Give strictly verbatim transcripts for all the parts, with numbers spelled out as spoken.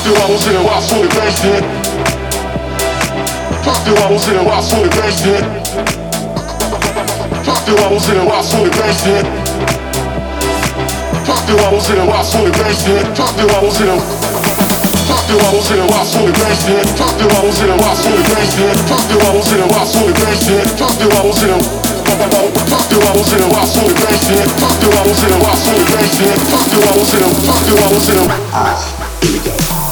the levels in it, watch for the bass hit. Drop the levels in it, watch for the bass hit. Drop the levels in it, watch for the bass hit. Drop the levels in it, watch for the bass hit. Drop the levels in it. Drop the levels in it, watch for the bass hit. Drop the levels in it, watch for the bass hit. Drop the levels in it, watch for the bass hit. Drop the levels in it. Drop the levels in it, watch for the bass hit. Drop the levels in it, watch for the bass hit. Drop the levels in it. Drop the levels in it. Here we go.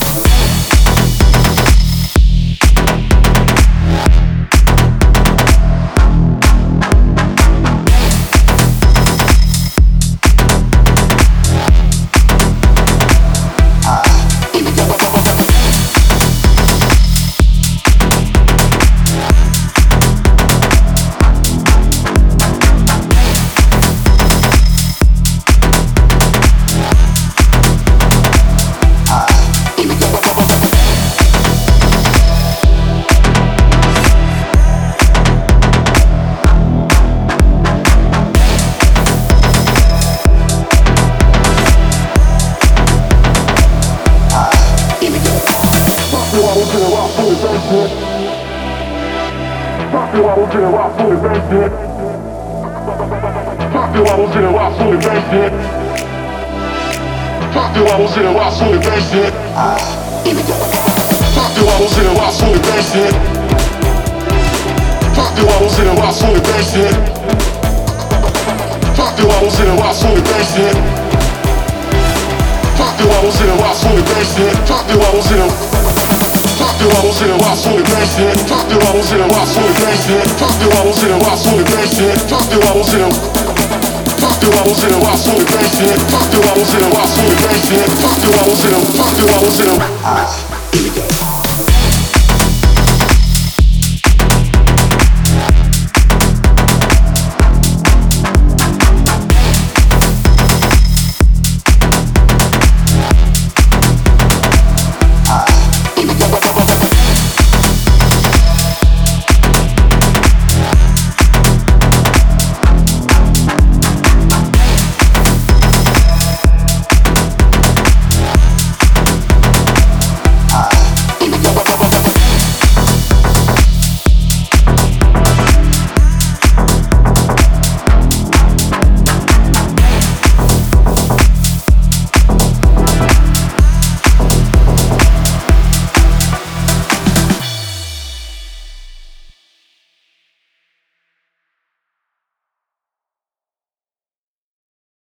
Drop the levels in it, watch for the bass hit. Drop the levels in it, watch for the bass hit. Drop the levels in it, watch for the bass hit. Drop the levels in it, watch for the bass hit. Drop the levels in it, watch for the bass hit. Drop the levels in it, watch for the bass hit. Drop the levels in it, watch for the bass hit. Drop the levels in it. Drop the levels in it, watch for the bass hit. Drop the levels in it, watch for the bass hit. Drop the levels in it, watch for the bass hit. Drop the levels in it. Drop the levels in it, watch for the bass hit. Drop the levels in it, watch for the bass hit. Drop the levels in it. Drop the levels in it.